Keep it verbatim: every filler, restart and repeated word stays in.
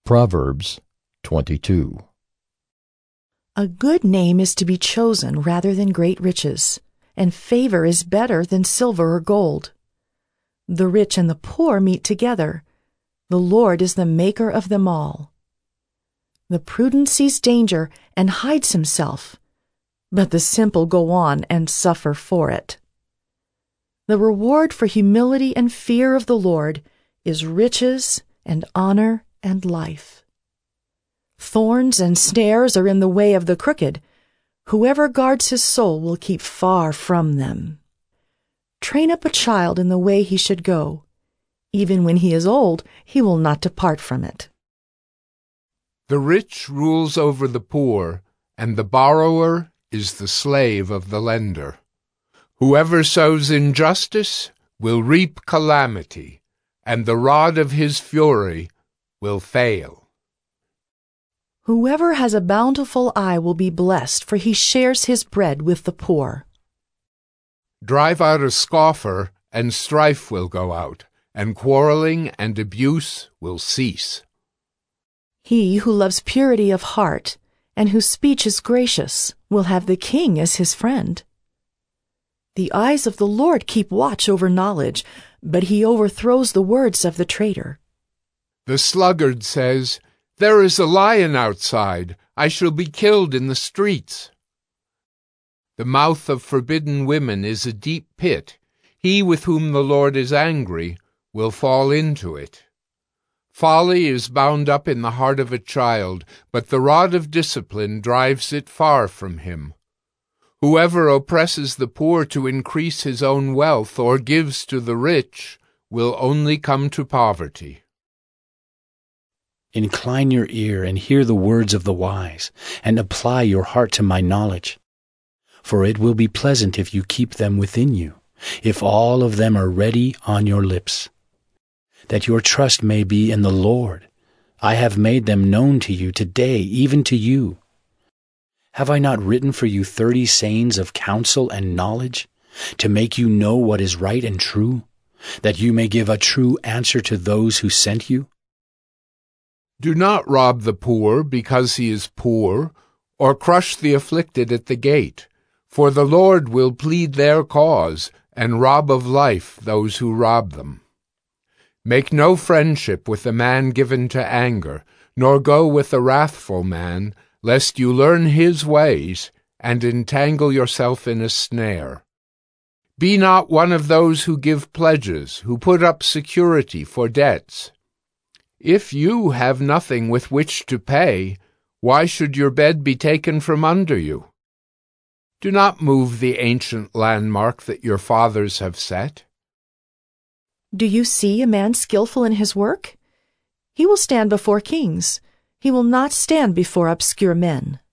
Proverbs twenty-two. A good name is to be chosen rather than great riches, and favor is better than silver or gold. The rich and the poor meet together. The Lord is the maker of them all. The prudent sees danger and hides himself, but the simple go on and suffer for it. The reward for humility and fear of the Lord is riches and honor and life. Thorns and snares are in the way of the crooked. Whoever guards his soul will keep far from them. Train up a child in the way he should go. Even when he is old, he will not depart from it. The rich rules over the poor, and the borrower is the slave of the lender. Whoever sows injustice will reap calamity, and the rod of his fury will fail. Whoever has a bountiful eye will be blessed, for he shares his bread with the poor. Drive out a scoffer, and strife will go out, and quarreling and abuse will cease. He who loves purity of heart, and whose speech is gracious, will have the king as his friend. The eyes of the Lord keep watch over knowledge, but he overthrows the words of the traitor. The sluggard says, "There is a lion outside. I shall be killed in the streets." The mouth of forbidden women is a deep pit. He with whom the Lord is angry will fall into it. Folly is bound up in the heart of a child, but the rod of discipline drives it far from him. Whoever oppresses the poor to increase his own wealth or gives to the rich will only come to poverty. Incline your ear and hear the words of the wise, and apply your heart to my knowledge. For it will be pleasant if you keep them within you, if all of them are ready on your lips. That your trust may be in the Lord. I have made them known to you today, even to you. Have I not written for you thirty sayings of counsel and knowledge, to make you know what is right and true, that you may give a true answer to those who sent you? Do not rob the poor because he is poor, or crush the afflicted at the gate, for the Lord will plead their cause and rob of life those who rob them. Make no friendship with a man given to anger, nor go with a wrathful man, lest you learn his ways and entangle yourself in a snare. Be not one of those who give pledges, who put up security for debts. If you have nothing with which to pay, why should your bed be taken from under you? Do not move the ancient landmark that your fathers have set. Do you see a man skillful in his work? He will stand before kings. He will not stand before obscure men.